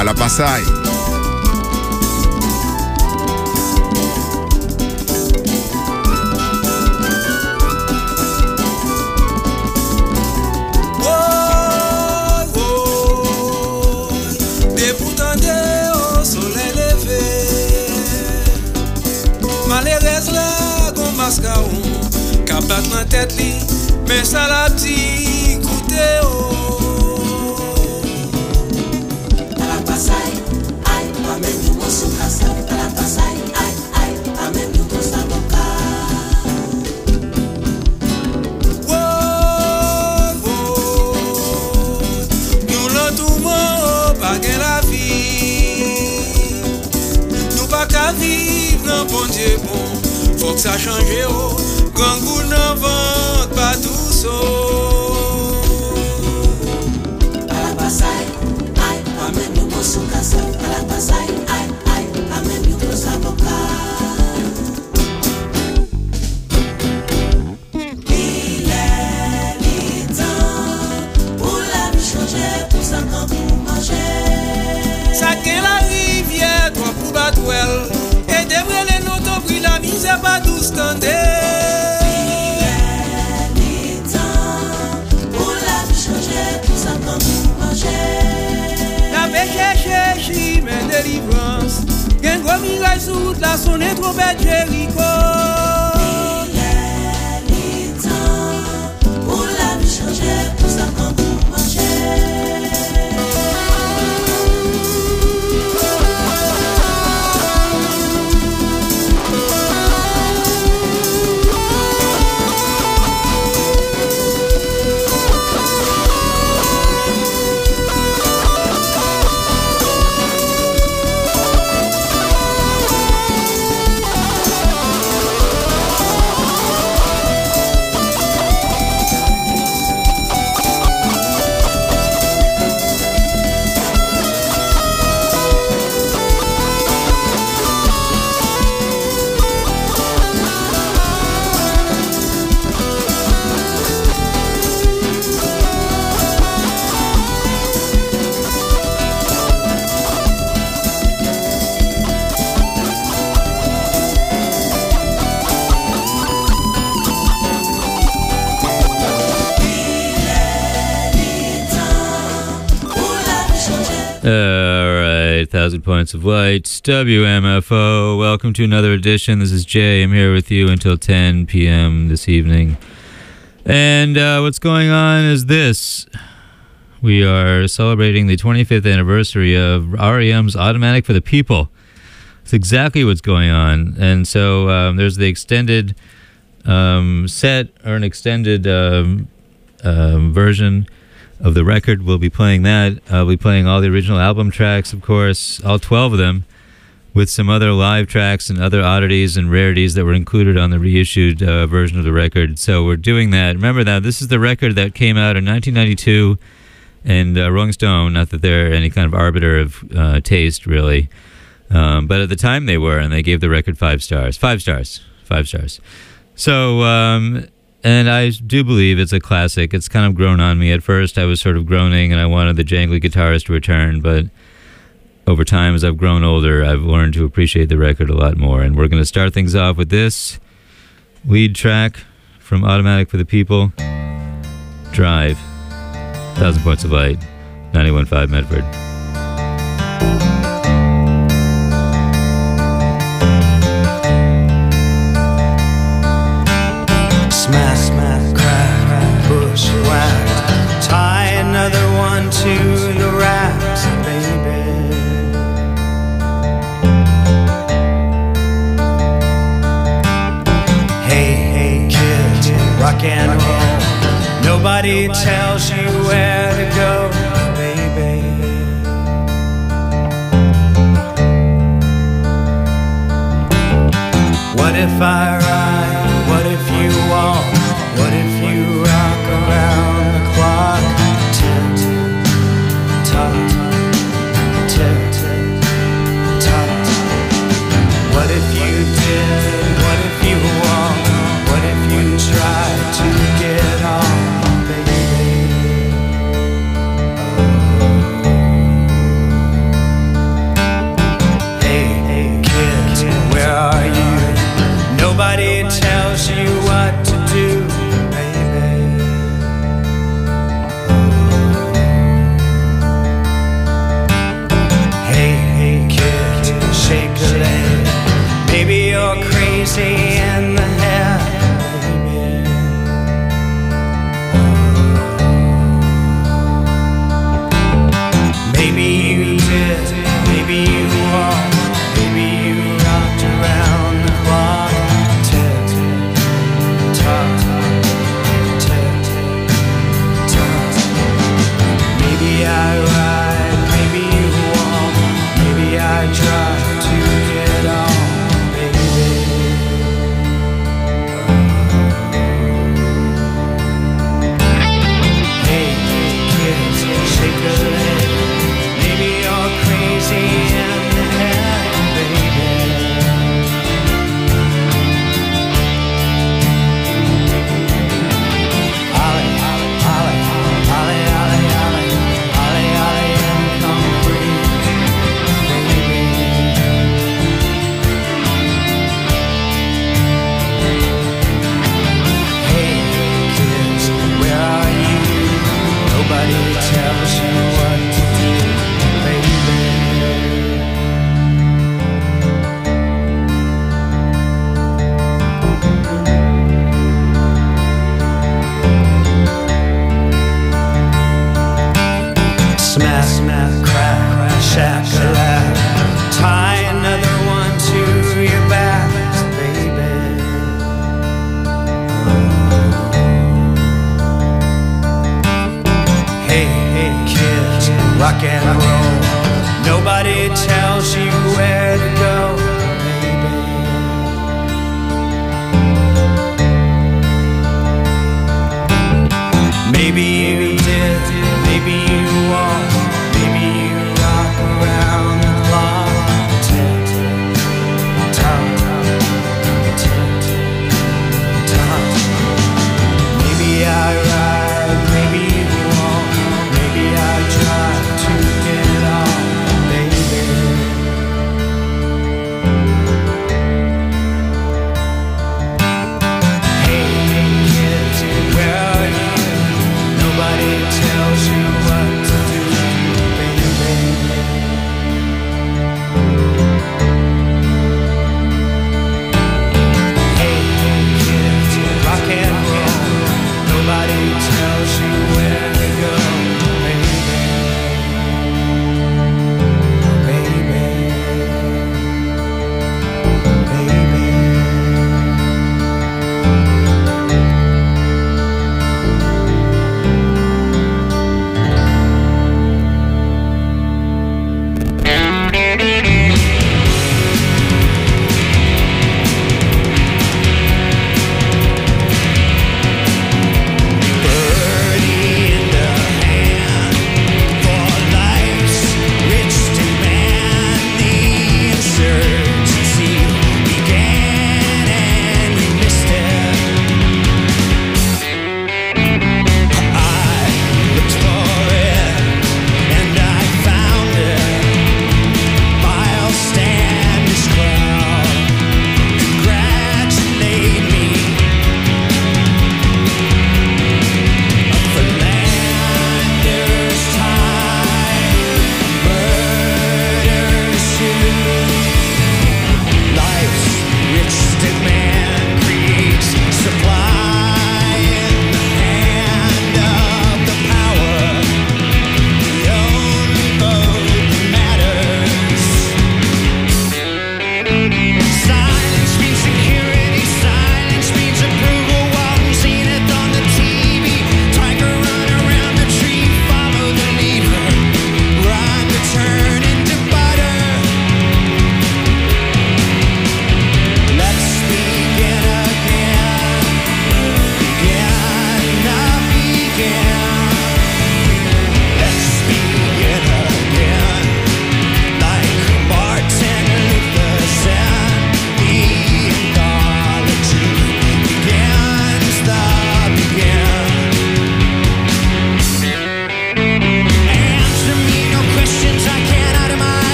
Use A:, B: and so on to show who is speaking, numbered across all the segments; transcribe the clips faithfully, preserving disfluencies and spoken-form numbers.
A: Malapasay.
B: Kapat nan tèt li, men sa la ti koute oh.
C: Malapasay, ay, pa men yu monsu kasa. Malapasay, ay, ay, pa men yu monsa boka.
B: Oh, oh, nou lan tou moun pa gen la vi. Nou pa ka viv nan bon Dieu bon. Faut que ça change oh, grand goût n'en vente pas tout ça.
C: Malapasay, ay, pa men yu monsu kasa. Malapasay, ay, ay, pa men yu monsa boka. Il est li temps pour la vie changer, pour ça quand pour manger.
B: Ça qu'est la rivière, toi pour battre well. Et devrait les notes au prix la misère pas tout standé.
C: Il est li temps pour la vie changer, pour ça quand pour manger.
B: La péché cherche mais délivrance. Y'en gros miraille sur route la sonne trop bête Jéricho.
C: Il est li temps pour la vie changer, pour ça quand pour manger.
D: All right, Thousand Points of Light, W M F O. Welcome to another edition. This is Jay. I'm here with you until ten p.m. this evening. And uh, what's going on is this. We are celebrating the twenty-fifth anniversary of R E M's Automatic for the People. That's exactly what's going on. And so um, there's the extended um, set, or an extended um, um, version of the record. We'll be playing that. I'll be playing all the original album tracks, of course, all twelve of them, with some other live tracks and other oddities and rarities that were included on the reissued uh, version of the record. So we're doing that. Remember that this is the record that came out in nineteen ninety-two, and uh, Rolling Stone, not that they're any kind of arbiter of uh, taste, really, um, but at the time they were, and they gave the record five stars. Five stars. Five stars. So, um... and I do believe it's a classic. It's kind of grown on me. At first, I was sort of groaning, and I wanted the jangly guitarist to return. But over time, as I've grown older, I've learned to appreciate the record a lot more. And we're going to start things off with this lead track from Automatic for the People, Drive, Thousand Points of Light, ninety-one point five Medford.
E: Smack, smack, crack, bushwhacked. Tie another one to the racks, baby. Hey, hey, kid, rock and roll. Nobody tells you where to go, baby.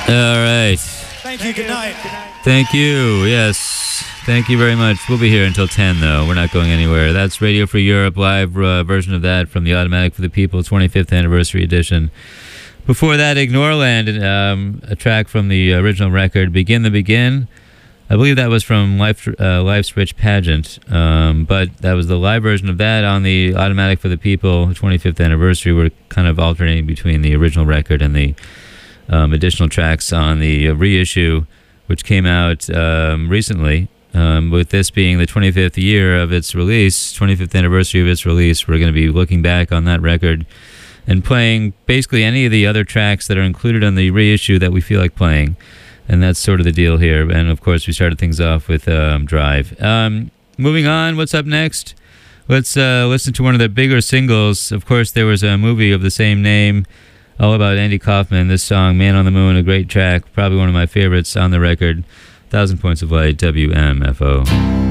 D: All right.
E: Thank you. Good night.
D: Thank you. Yes. Thank you very much. We'll be here until ten, though. We're not going anywhere. That's Radio Free Europe, live uh, version of that from the Automatic for the People twenty-fifth Anniversary Edition. Before that, Ignoreland, um, a track from the original record, Begin the Begin. I believe that was from Life, uh, Life's Rich Pageant, um, but that was the live version of that on the Automatic for the People twenty-fifth Anniversary. We're kind of alternating between the original record and the um, additional tracks on the uh, reissue, which came out um, recently. Um, with this being the twenty-fifth year of its release, twenty-fifth anniversary of its release, we're going to be looking back on that record and playing basically any of the other tracks that are included on the reissue that we feel like playing. And that's sort of the deal here. And, of course, we started things off with um, Drive. Um, moving on, what's up next? Let's uh, listen to one of the bigger singles. Of course, there was a movie of the same name, all about Andy Kaufman. This song, Man on the Moon, a great track, probably one of my favorites on the record. Thousand Points of Light, W M F O.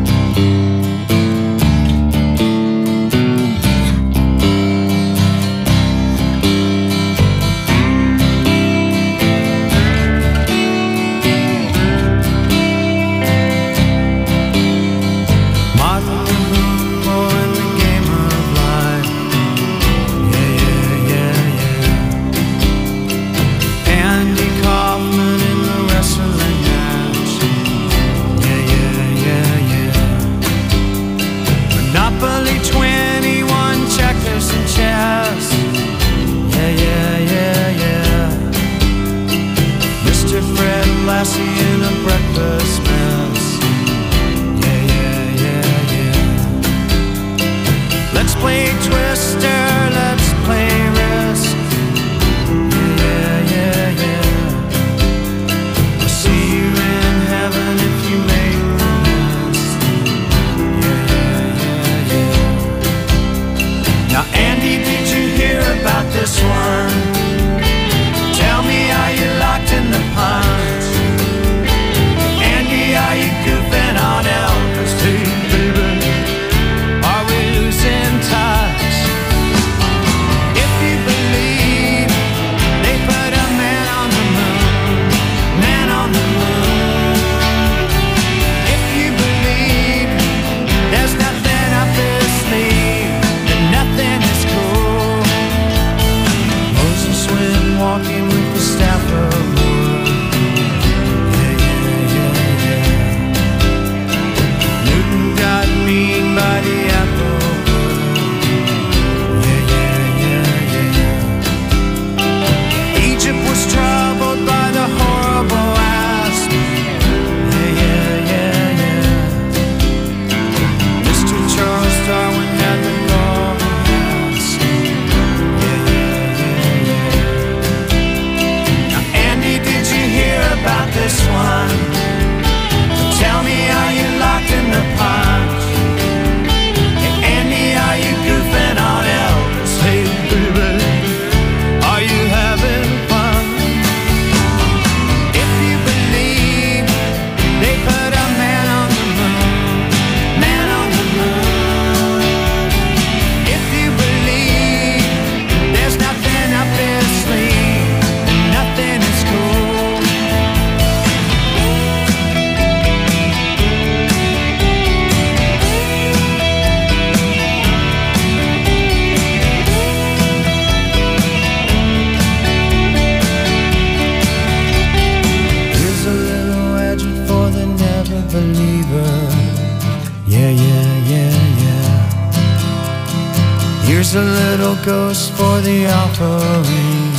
E: Here's a little ghost for the offering.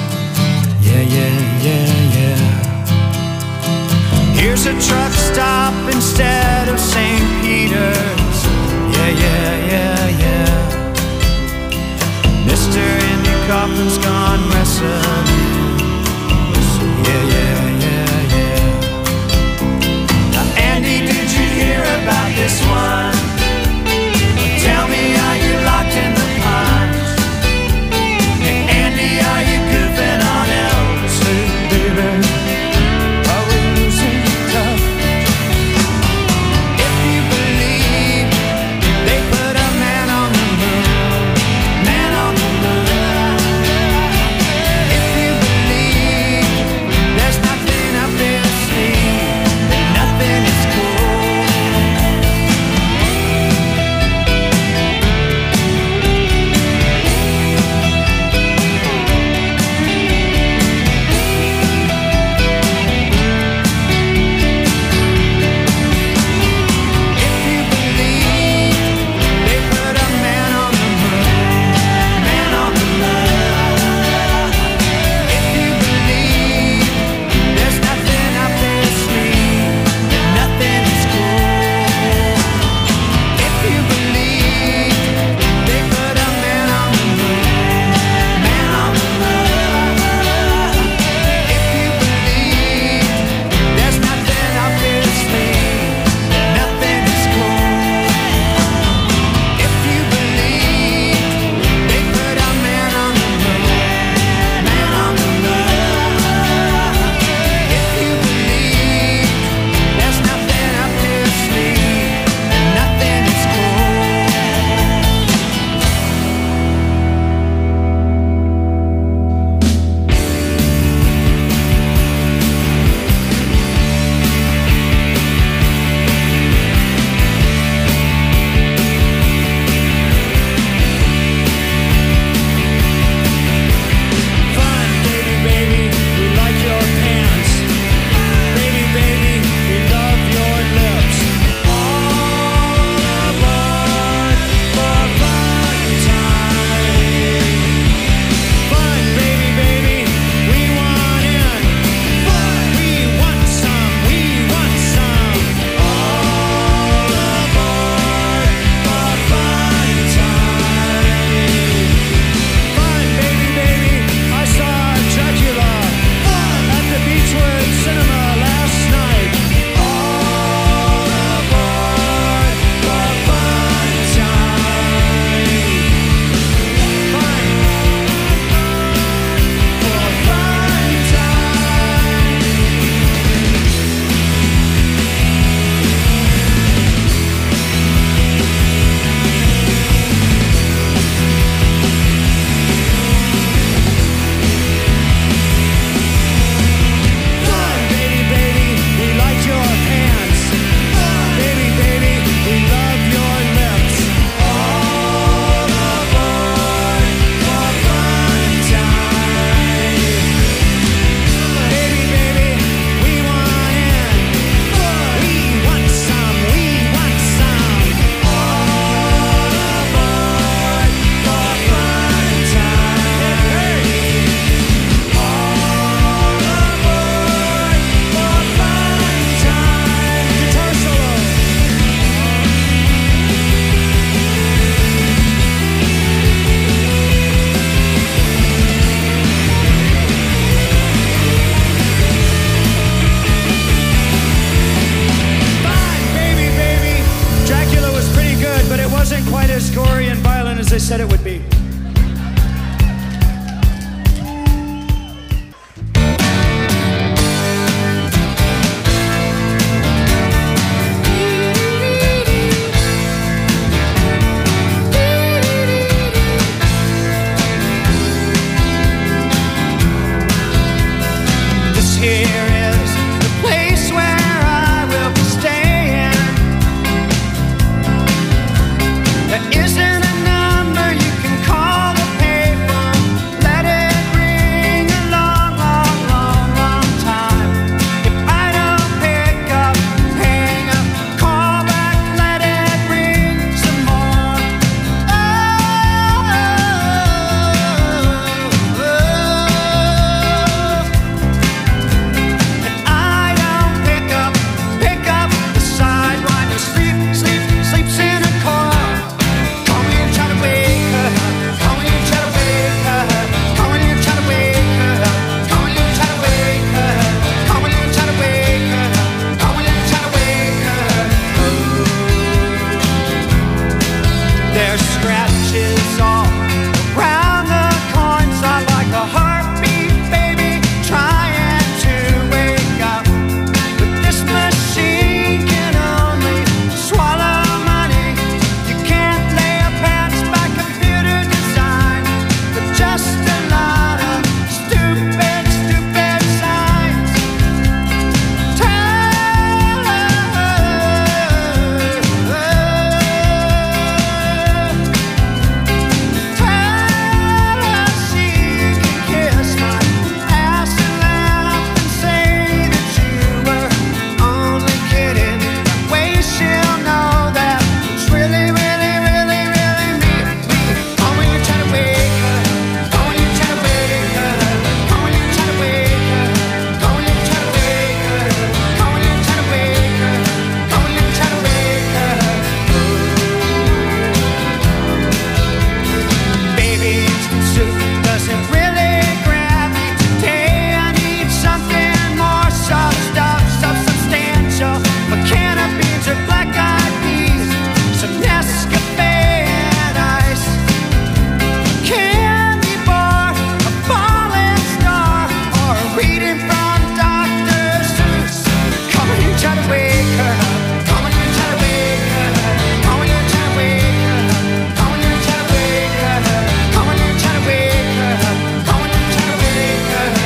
E: Yeah, yeah, yeah, yeah. Here's a truck stop instead of Saint Peter's. Yeah, yeah, yeah, yeah. Mister Andy Kaufman's gone wrestling. Yeah, yeah, yeah, yeah. Now, Andy, did you hear about this one? Tell me, are you locked in the punch? Hey, Andy, are you goofing on Elvis? Hey, baby, are we losing touch? If you believe they put a man on the moon, man on the moon. If you said it would be. This here is the place where I will be staying. There isn't a number you can call the payphone. Let it ring a long, long, long, long time. If I don't pick up, hang up, call back, let it ring some more. Oh, oh, oh, and I don't pick up, pick up the sidewinder, sleep, sleep, sleeps in a car. Call me and try to wake her up. Call me and try to wake her up. Call me and try to wake her up. Call me and try to wake her up. Call me and try to wake her up. Call me and try to wake her up. There's scratches all around the corners. I like a heartbeat, baby, trying to wake up. But this machine can only swallow money. You can't lay a pants by computer design. But just a lot of stupid, stupid signs. Tell her, tell her she can kiss my ass and laugh and say that you were only kidding. That way she'll know that it's really, really, really, really me, me. Call when you're trying to wake her up. Call when you're trying to wake her up. Call when you're trying to wake her up. Call when you're trying to wake her up. Call when you're trying to wake her up. Call when you're trying to wake her up. Baby's soup doesn't really grab me today. I need something more soft stuff, substantial. A can of beans or black-eyed peas, some Nescafe and ice, candy bar, a falling star, or a reading from Doctor Seuss. Call when you try to wake her up. Call when you try to wake her up. Call when you try to wake her up. Call when you try to wake her up. Call when you try to wake her up. Call when you try to wake her up.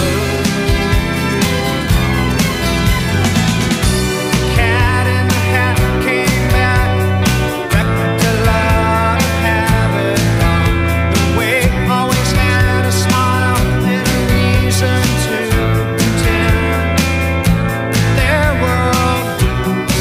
E: Cat in the Hat came back, wrecked a lot of havoc on the way. Always had a smile and a reason to pretend their world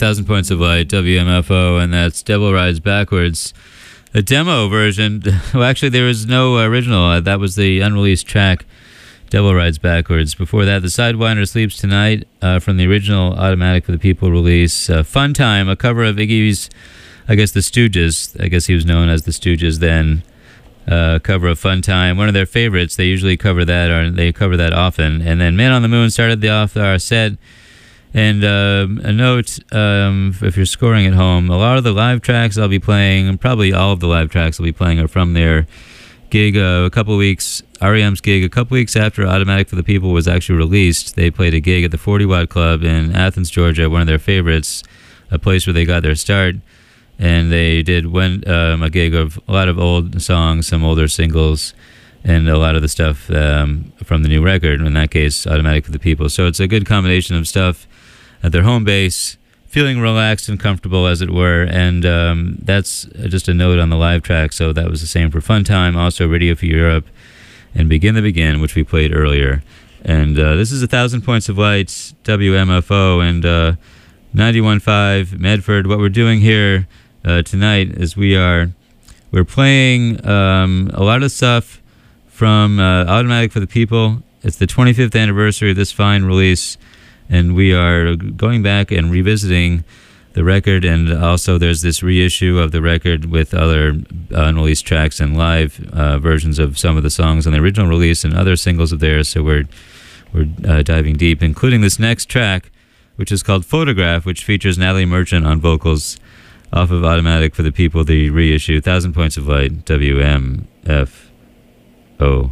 D: Thousand Points of Light, W M F O, and that's Devil Rides Backwards. A demo version. Well, actually, there was no original. Uh, that was the unreleased track, Devil Rides Backwards. Before that, The Sidewinder Sleeps Tonight uh, from the original Automatic for the People release. Uh, Fun Time, a cover of Iggy's, I guess, The Stooges. I guess he was known as The Stooges then. Uh, cover of Fun Time, one of their favorites. They usually cover that, or they cover that often. And then Man on the Moon started the off our set. And uh, a note, um, if you're scoring at home, a lot of the live tracks I'll be playing, and probably all of the live tracks I'll be playing, are from their gig uh, a couple weeks, R E M's gig, a couple weeks after Automatic for the People was actually released. They played a gig at the forty watt Club in Athens, Georgia, one of their favorites, a place where they got their start. And they did one, um, a gig of a lot of old songs, some older singles, and a lot of the stuff um, from the new record, in that case, Automatic for the People. So it's a good combination of stuff at their home base, feeling relaxed and comfortable, as it were. And um, that's just a note on the live track. So that was the same for Fun Time, also Radio for Europe, and Begin the Begin, which we played earlier. And uh, this is A Thousand Points of Light, W M F O, and uh, ninety-one point five Medford. What we're doing here uh, tonight is we are we're playing um, a lot of stuff from uh, Automatic for the People. It's the twenty-fifth anniversary of this fine release, and we are going back and revisiting the record, and also there's this reissue of the record with other unreleased tracks and live uh, versions of some of the songs on the original release and other singles of theirs. So we're we're uh, diving deep, including this next track, which is called Photograph, which features Natalie Merchant on vocals off of Automatic for the People, the reissue. Thousand Points of Light, W M F O.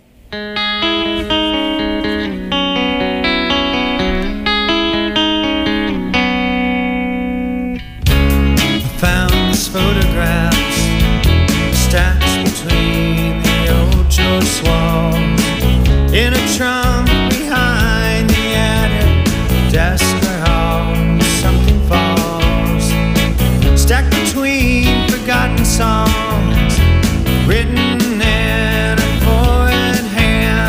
E: Photographs stacked between the old George walls, in a trunk behind the attic desk or hall. Something falls, stacked between forgotten songs, written in a foreign hand.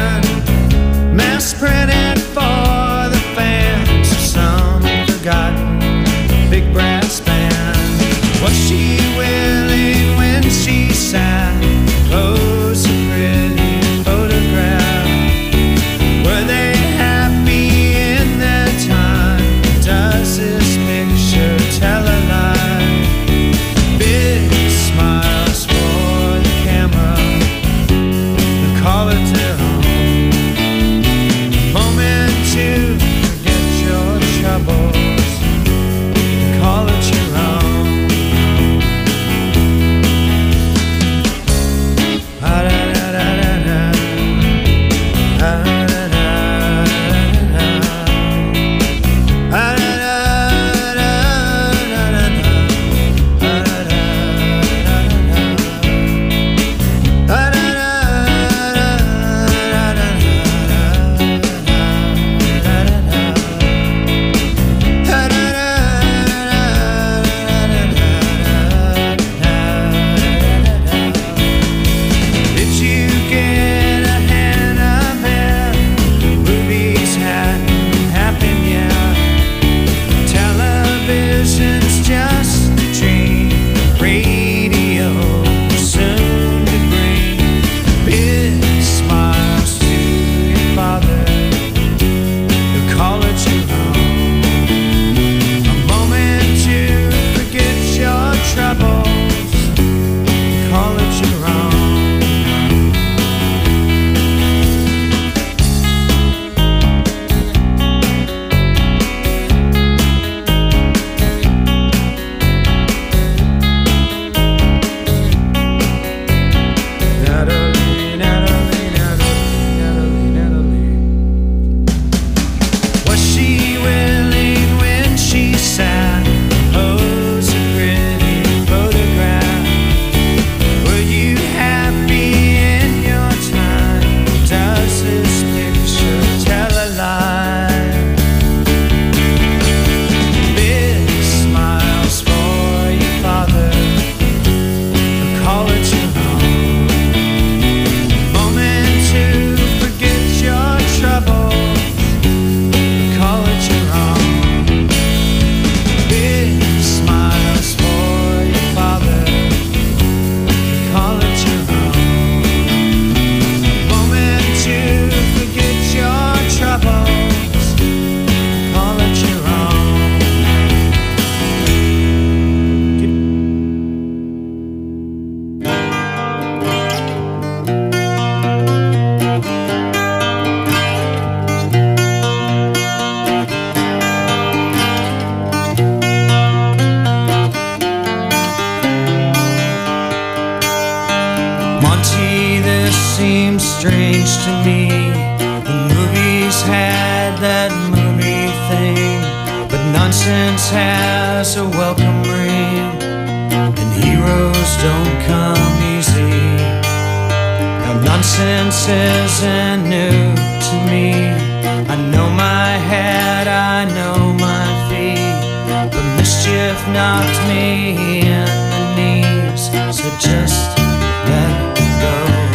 E: Monty, this seems strange to me. The movies had that movie thing, but nonsense has a welcome ring, and heroes don't come easy. Now nonsense isn't new to me. I know my head, I know my feet, but mischief knocked me in the knees. So just let go,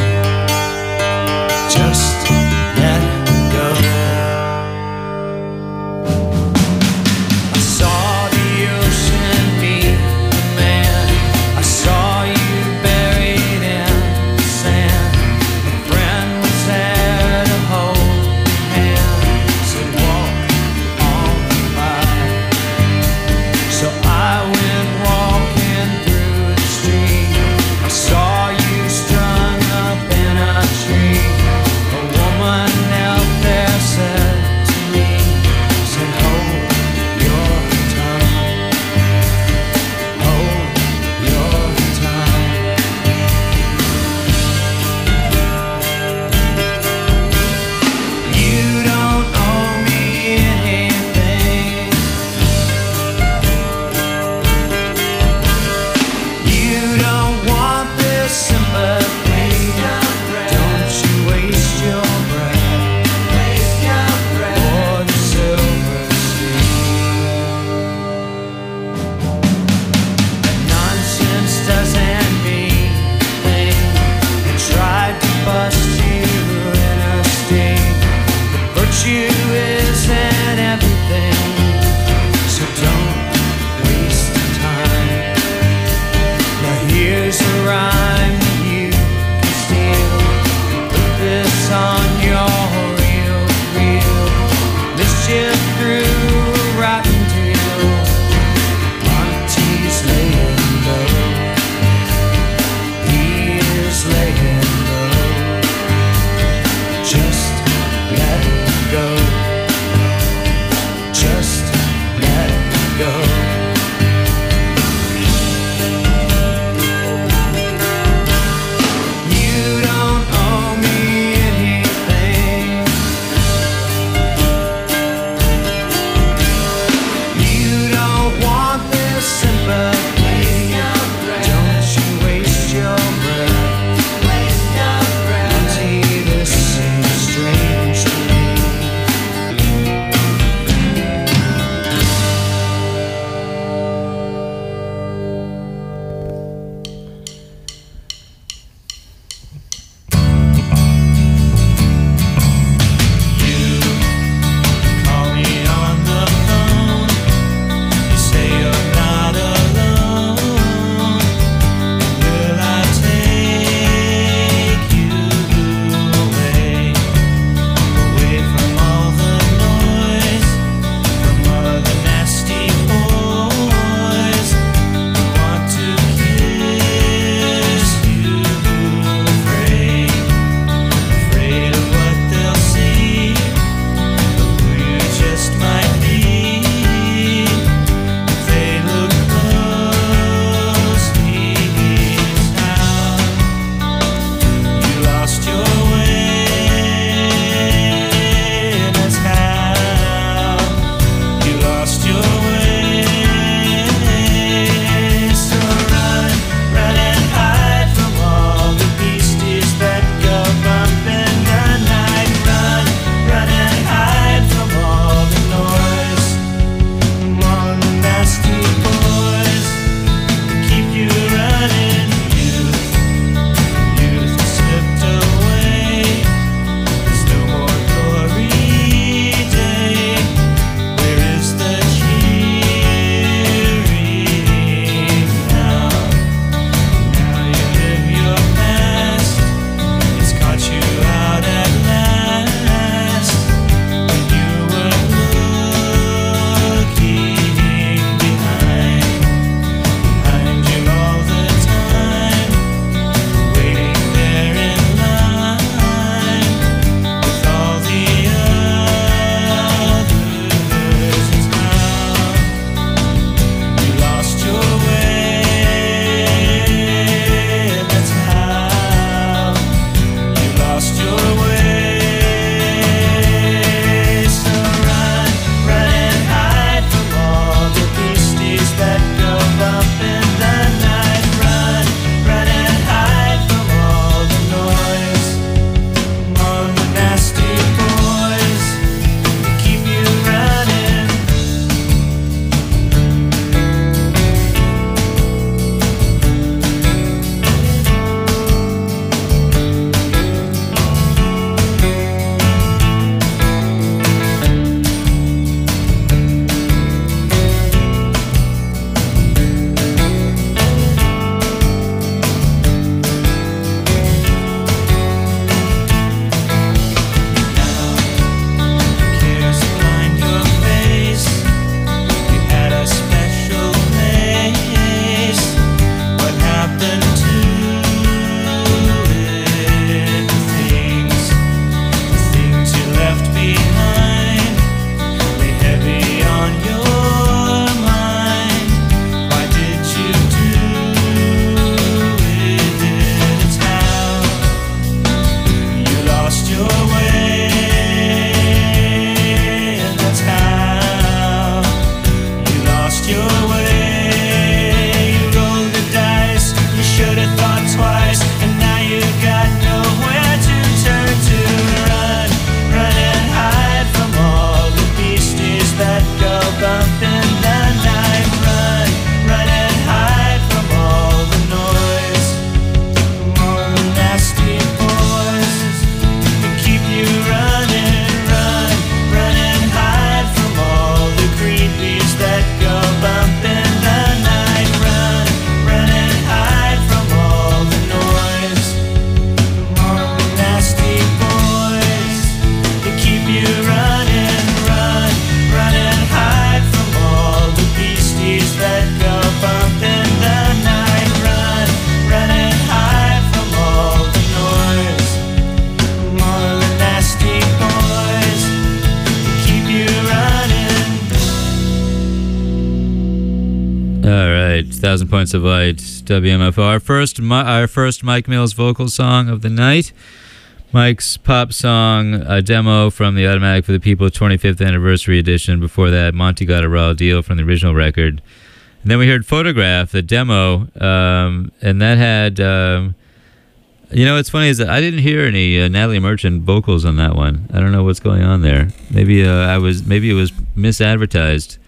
E: just let go. I saw the ocean meet the man, I saw you buried in the sand. A friend was there to hold your hand, said walk on by. So I went walking through the street, I saw you strung up in a tree. A woman out there said to me, said hold your tongue, hold your tongue. You don't owe me anything, you don't want this sympathy. Don't you waste your breath for the silver stream. Nonsense doesn't mean a thing. They tried to bust you in a sting, but virtue isn't everything, so don't waste time. Now here's a rhyme that you can steal. Put this on your reel, reel. Mischief grew a rotten deal. Monty's laying low, he is laying low. Just let go, just let go. You don't owe me anything, you don't want this sympathy. Don't you waste your breath
D: Thousand Points of Light, W M F O. Our first, our first Mike Mills vocal song of the night. Mike's pop song, a demo from the Automatic for the People twenty-fifth Anniversary Edition. Before that, Monty Got a Raw Deal from the original record. And then we heard Photograph, the demo, um, and that had... Um, you know, what's funny is that I didn't hear any uh, Natalie Merchant vocals on that one. I don't know what's going on there. Maybe uh, I was, maybe it was misadvertised.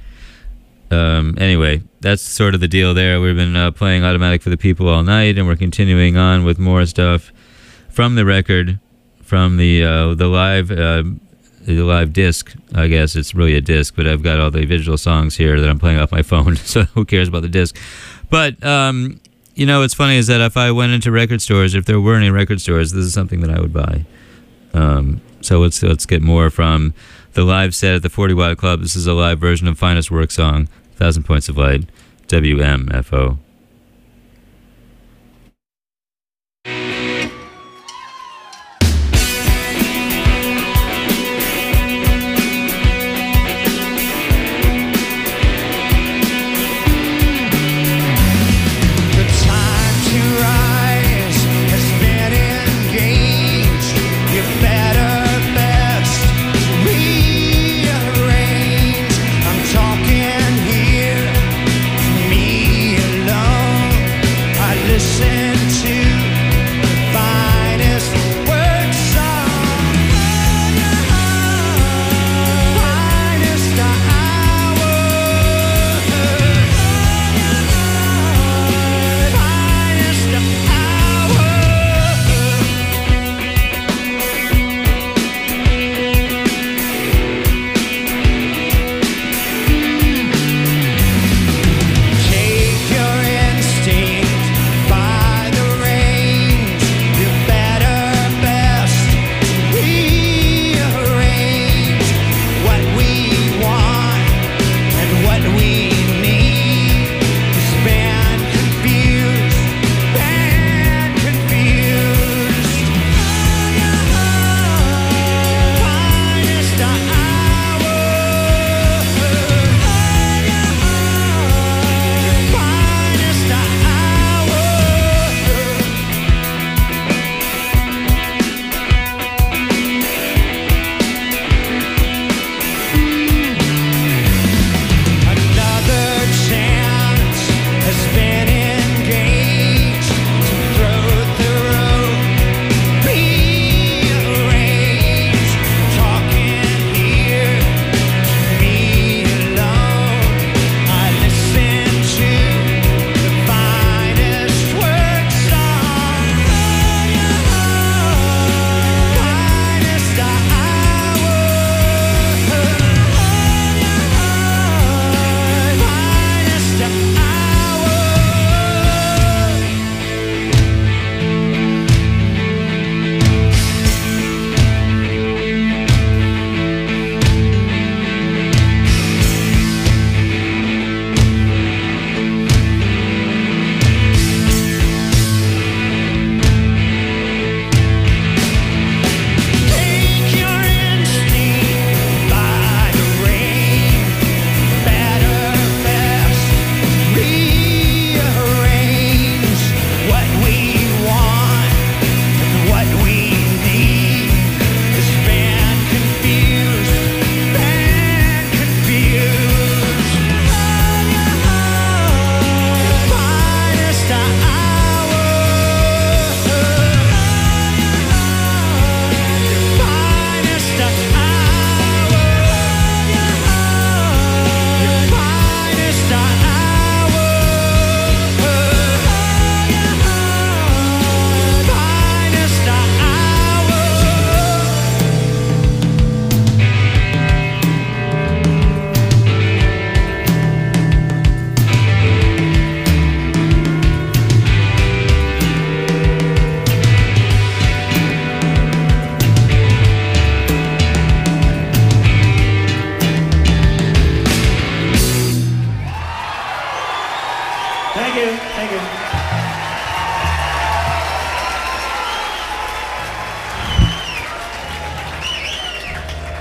D: Um, anyway, that's sort of the deal there. We've been uh, playing Automatic for the People all night, and we're continuing on with more stuff from the record, from the uh, the live uh, the live disc. I guess it's really a disc, but I've got all the visual songs here that I'm playing off my phone. So who cares about the disc? But um, you know, what's funny is that if I went into record stores, if there were any record stores, this is something that I would buy. Um, so let's let's get more from the live set at the forty Watt Club. This is a live version of Finest Work song, Thousand Points of Light, W M F O.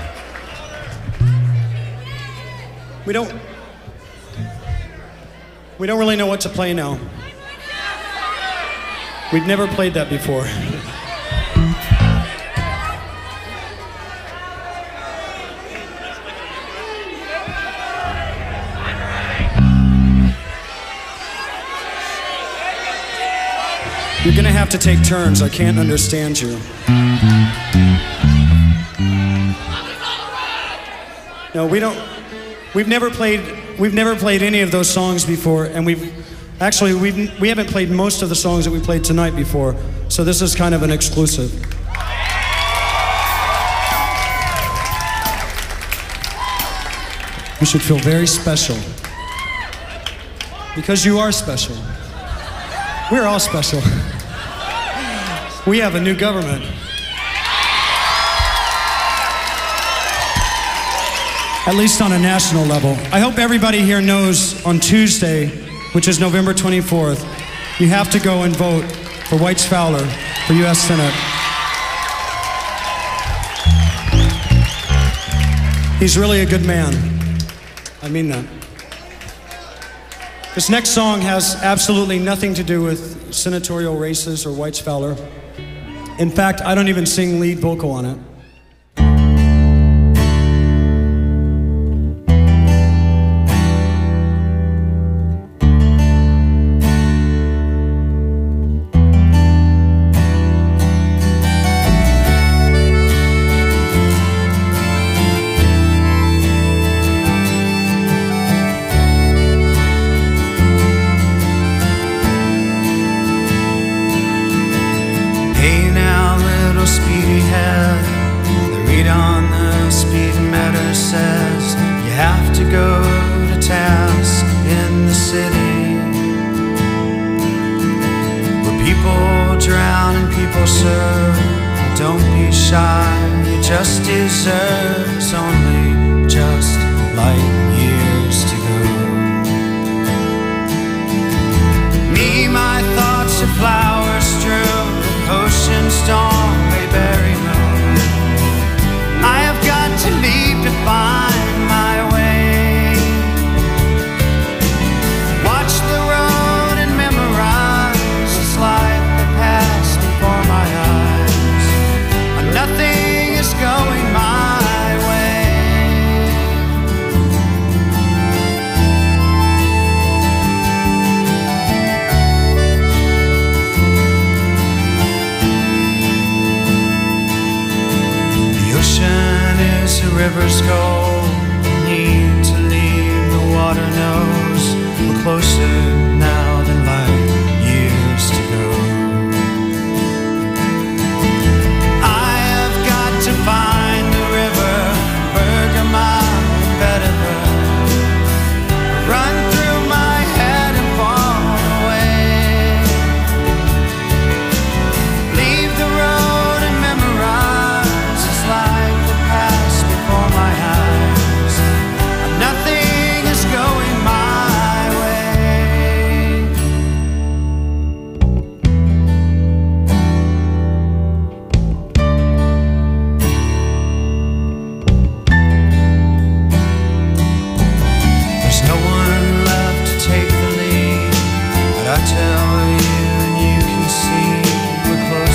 A: We don't We don't really know what to play now. We've never played that before. You're gonna have to take turns. I can't understand you. No, we don't. We've never played. We've never played any of those songs before, and we've actually we've we haven't played most of the songs that we played tonight before. So this is kind of an exclusive. You should feel very special because you are special. We're all special. We have a new government. At least on a national level. I hope everybody here knows on Tuesday, which is November twenty-fourth, you have to go and vote for Weitz Fowler for U S Senate. He's really a good man. I mean that. This next song has absolutely nothing to do with senatorial races or Weitz Fowler. In fact, I don't even sing lead vocal on it.
E: Rivers go, need to leave, the water knows we're closer